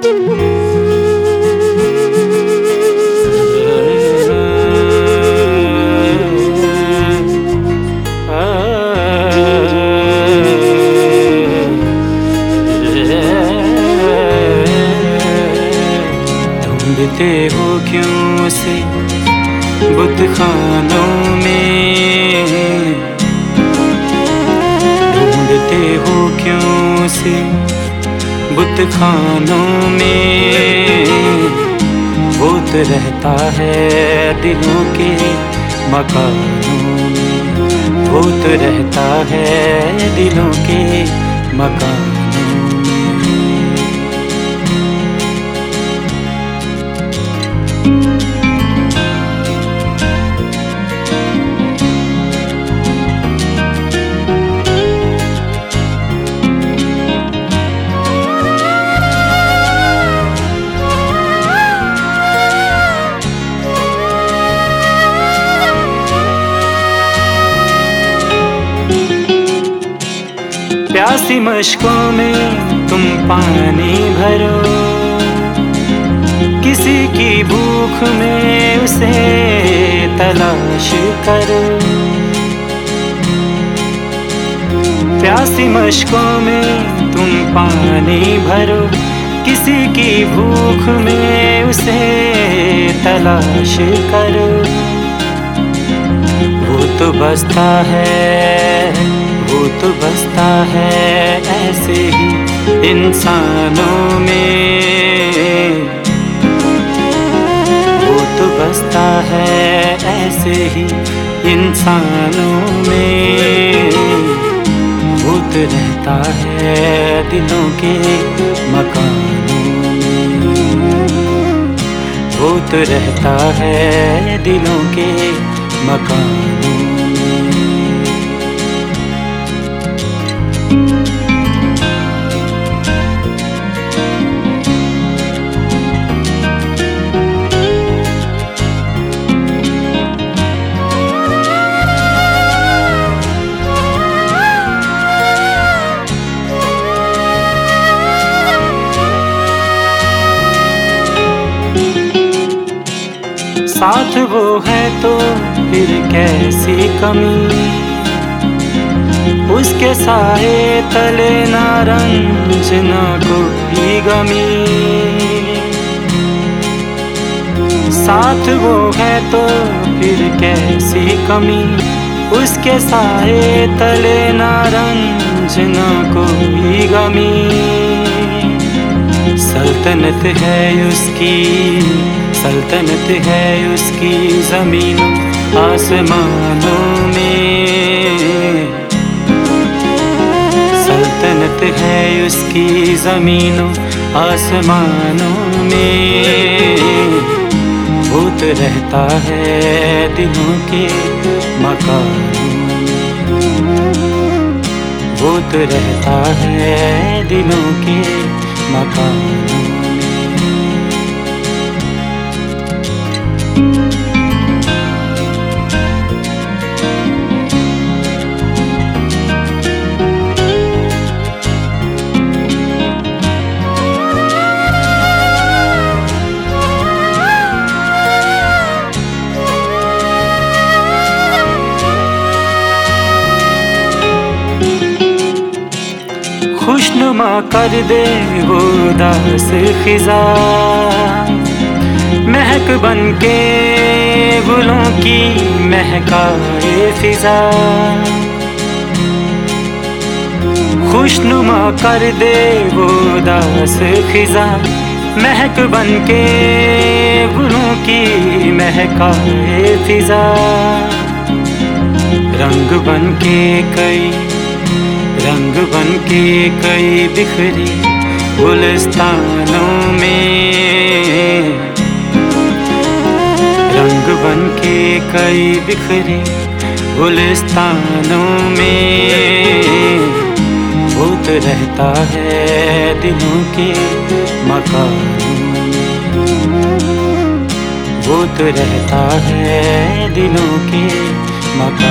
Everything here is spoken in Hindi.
ढूंढते हो क्यों उसे बुतखानों में, ढूंढते हो क्यों उसे बुतखानों में। वो तो रहता है दिलों के मकानों में, वो तो रहता है दिलों के मकानों में। प्यासी मशकों में तुम पानी भरो, किसी की भूख में उसे तलाश करो। प्यासी मशकों में तुम पानी भरो, किसी की भूख में उसे तलाश करो। वो तो बसता है, वो तो बसता है ऐसे ही इंसानों में, वो तो बसता है ऐसे ही इंसानों में। वो तो रहता है दिलों के मकानों में, वो तो रहता है दिलों के मकानों में। साथ वो है तो फिर कैसी कमी, उसके साए तले ना रंज ना कोई गमी। साथ वो है तो फिर कैसी कमी, उसके साए तले ना रंज ना कोई गमी। सल्तनत है उसकी, सल्तनत है उसकी ज़मीनों आसमानों में। सल्तनत है उसकी ज़मीनों आसमानों में। वो तो रहता है दिलों के मकानों में, वो तो रहता है दिलों के मकानों में। खुशनुमा कर दे वो दास खिज़ा, महक बन के गुलों की महकाए फिजा। खुशनुमा कर दे वो दास खिज़ा, महक बन के गुलों की महकाए फिजा। रंग बन के कई, रंग बन के कई बिखरे गुलिस्तानों में। रंग बन के कई बिखरे गुलिस्तानों में। वो तो रहता है दिलों के मकानों में, वो तो रहता है दिलों के मकानों।